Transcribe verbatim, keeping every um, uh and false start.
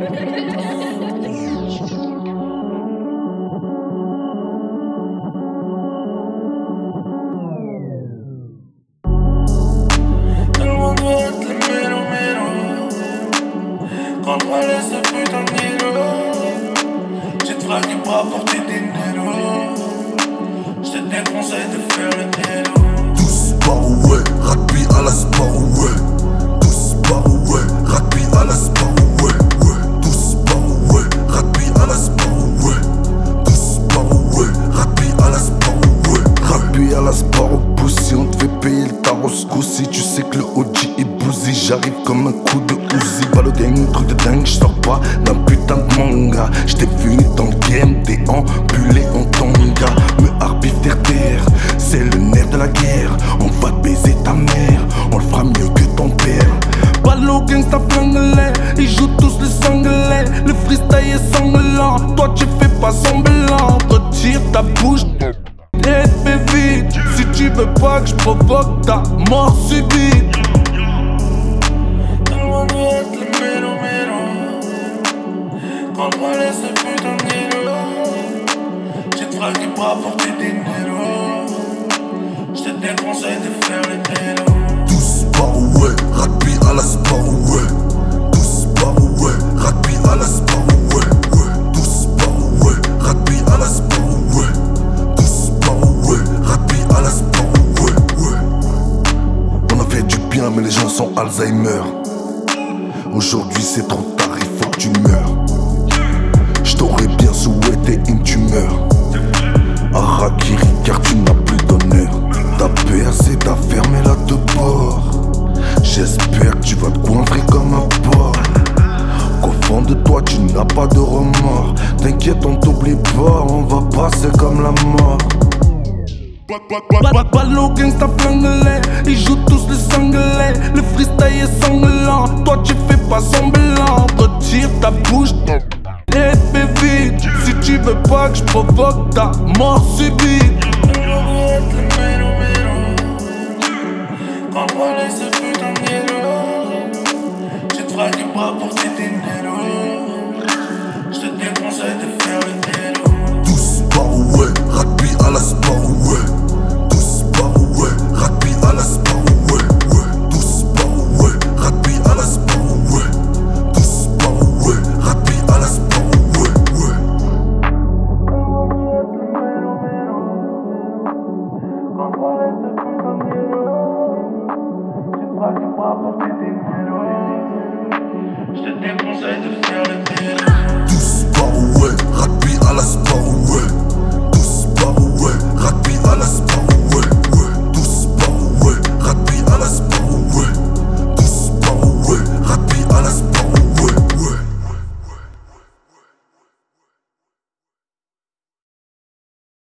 Tellement de être le mélo mélo. Quand on laisse ce putain de nilo. J'ai te fragué pour apporter des nélos. J'te déconseille de faire le nélo. Tous Sparrow, ouais, rugby à la Sparrow, ouais. Tous Sparrow, ouais, rugby à la Sparrow, ouais, ouais. Tous Sparrow, ouais, rugby à la Sparrow, ouais. Tous Sparrow, ouais, rugby à la Sparrow, ouais. Rugby à la Sparrow, pussy, on te fait payer le tarot ce coup-ci. Tu sais que le O G est bousy, j'arrive comme un coup de Uzi. Pas le gang, truc de dingue, j'sors pas d'un putain de manga. J't'ai vu dans le game, t'es empulé en tonga. Me harbif terre terre, c'est le nerf de la guerre. On va te baiser ta mère, on le fera mieux que ton père. Ballot gangsta flinguelé, ils jouent tous les sanglais. Le freestyle est sanglant, toi tu fais pas semblant. Retire ta bouche et fais vite. Si tu veux pas que je provoque ta mort subite. Tellement de être le mélo mélo. Quand on laisse ce putain de nilo. J'ai te fragué pour apporter des nélos. J'te déconseille de faire le nélo. Tous Sparrow, ouais, rugby à la Sparrow, ouais. Tous Sparrow, ouais, rugby à la Sparrow, ouais, ouais. Tous Sparrow, ouais, rugby à la Sparrow, ouais. Tous Sparrow, ouais, rugby à la Sparrow, ouais, ouais. On a fait du bien mais les gens sont Alzheimer. Aujourd'hui c'est trop tard, il faut que tu meurs. J't'aurais bien souhaité une tumeur. Harakiri car tu n'as plus d'honneur. Ta P A C t'a fermé la deux ports. J'espère que tu vas te coinfrer comme un porc. Qu'au fond de toi tu n'as pas de remords. T'inquiète on t'oublie pas, on va passer comme la mort. Ballot gangsta flinguelé, ils jouent tous les sanglais. Le freestyle est sanglant, toi tu fais pas semblant. Retire ta bouche et fais vite. Si tu veux pas que je provoque ta mort subite. Tellement de être le mélo mélo. Quand on laisse ce putain de nélo. J'ai te fragué pour apporter des nélos. J'te déconseille de faire le nélo. Tous Sparrow, ouais, rugby à la Sparrow, ouais. Tous Sparrow, ouais, rugby à la Sparrow, ouais, ouais. Tous Sparrow, ouais, rugby à la Sparrow, ouais. Tous Sparrow, ouais, rugby à la Sparrow, ouais, ouais. Quand on laisse ce putain de nélo. J'ai te fragué pour apporter des nélos. J'te déconseille de faire le